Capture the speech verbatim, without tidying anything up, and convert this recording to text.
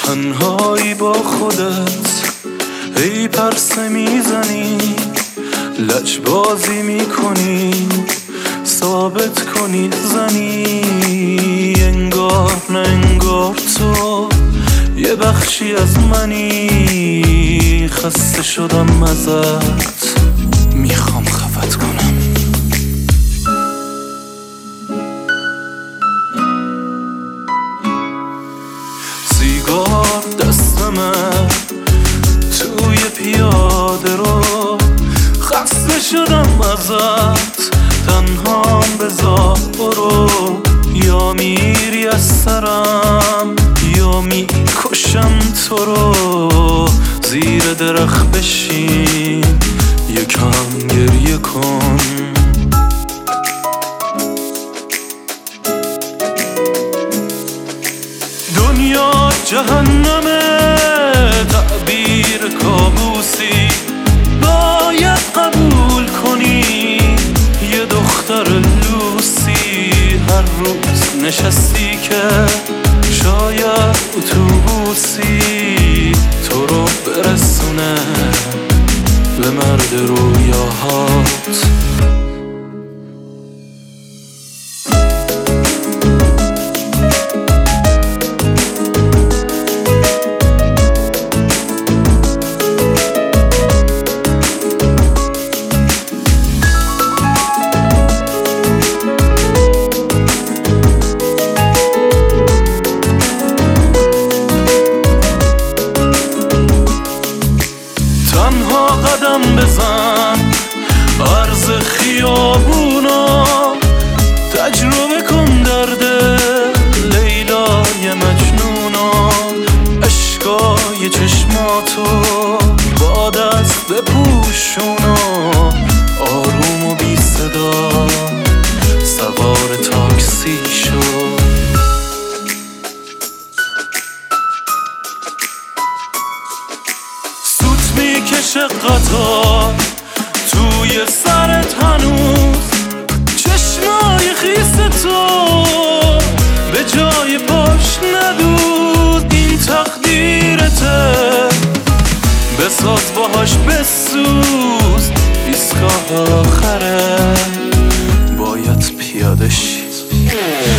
تنهایی با خودت ای پرسه میزنی، لجبازی میکنی، ثابت کنی زنی. انگار نه انگار تو یه بخشی از منی. خسته شدم ازت، میخوام خفت کنم. سیگار دستمه توی پیاده رو، خسته شدم ازت، تنهام بذار برو. یا میری از سرم یا میکشم تو رو. زیر درخت بشین یکم گریه کن. دنیا جهنمه، تعبیر کابوسی، باید قبول کنی. یه دختر لوسی هر روز نشستی که شاید اتوبوسی تو رو برسونه به مرد رویاهات. تنها قدم بزن عرض خیابونا، تجربه کن درد لیلای مجنونا. اشکای چشماتو با دست بپوشونا، آروم و بی صدا سوار تاکسی شو. میکشه قطار توی سرت هنوز، چشمای خیس تو به جای پاش ندوز. این تقدیرته بساز باهاش بسوز، ایستگاه آخره باید پیاده شی.